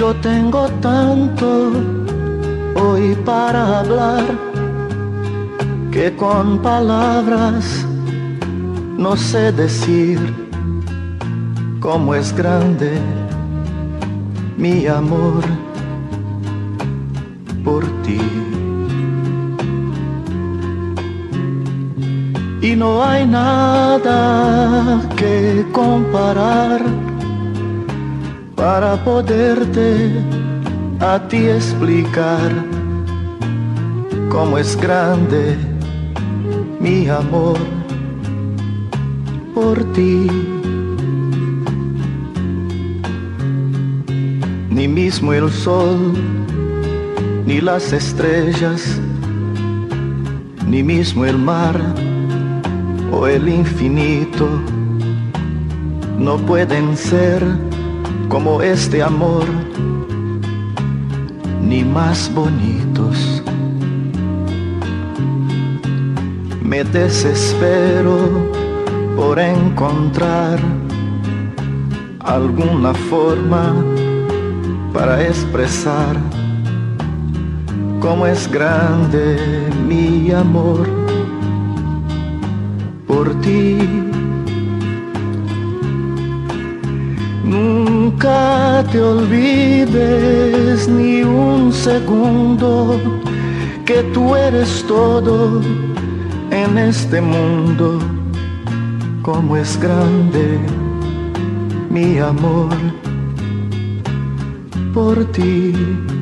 Yo tengo tanto hoy para hablar que con palabras no sé decir cómo es grande mi amor por ti. Y no hay nada que comparar para poderte a ti explicar cómo es grande mi amor por ti. Ni mismo el sol, ni las estrellas, ni mismo el mar o el infinito no pueden ser como este amor, ni más bonitos. Me desespero por encontrar alguna forma para expresar cómo es grande mi amor por ti. Nunca te olvides ni un segundo que tú eres todo en este mundo. Cómo es grande mi amor por ti.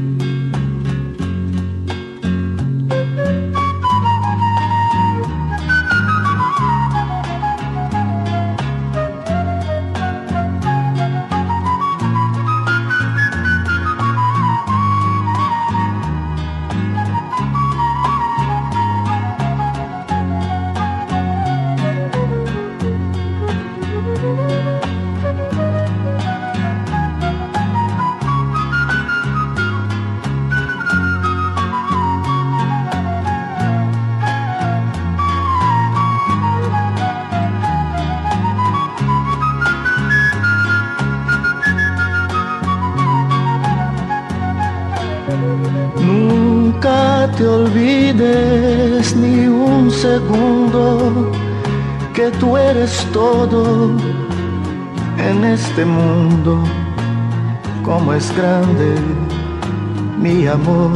Nunca te olvides ni un segundo que tú eres todo en este mundo. Cómo es grande mi amor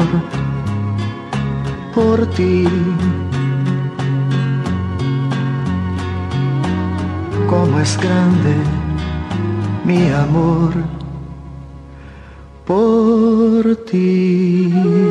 por ti. Cómo es grande mi amor por ti.